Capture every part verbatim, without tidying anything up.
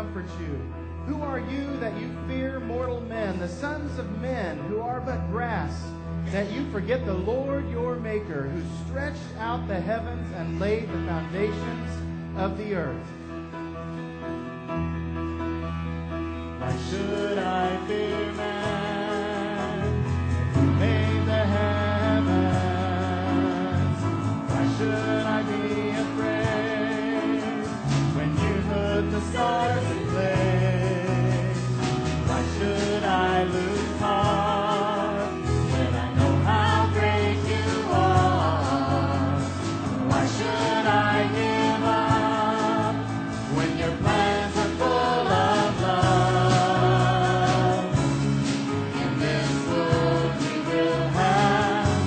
comfort you? Who are you that you fear mortal men, the sons of men who are but grass, that you forget the Lord your Maker, who stretched out the heavens and laid the foundations of the earth? Why should I fear man who made the heavens? Why should I be afraid when you put the stars in place? Why should I lose heart when I know how great you are? Why should I give up when your plans are full of love? In this world we will have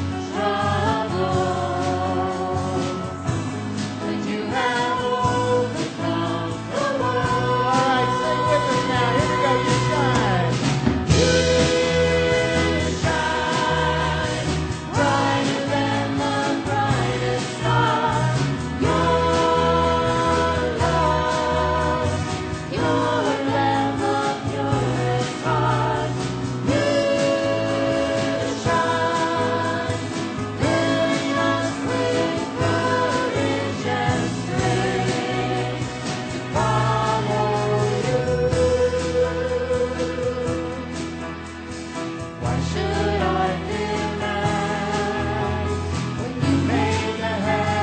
troubles, but you have overcome the world. All right, sing with us now. Here we go. You shine. You shine brighter than the brightest star. Your love, your love of purest heart. You shine, filling us with courage and strength to follow you. Why should I fear man when you made the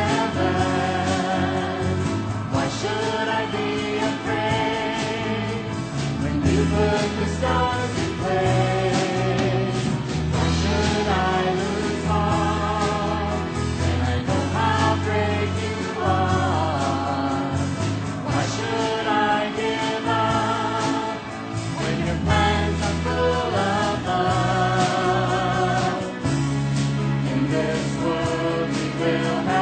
heavens? Why should I be afraid when you put the stars in place? Why should I lose heart when I know how great you are? Why should I give up when your plans are full of love? In this world we will have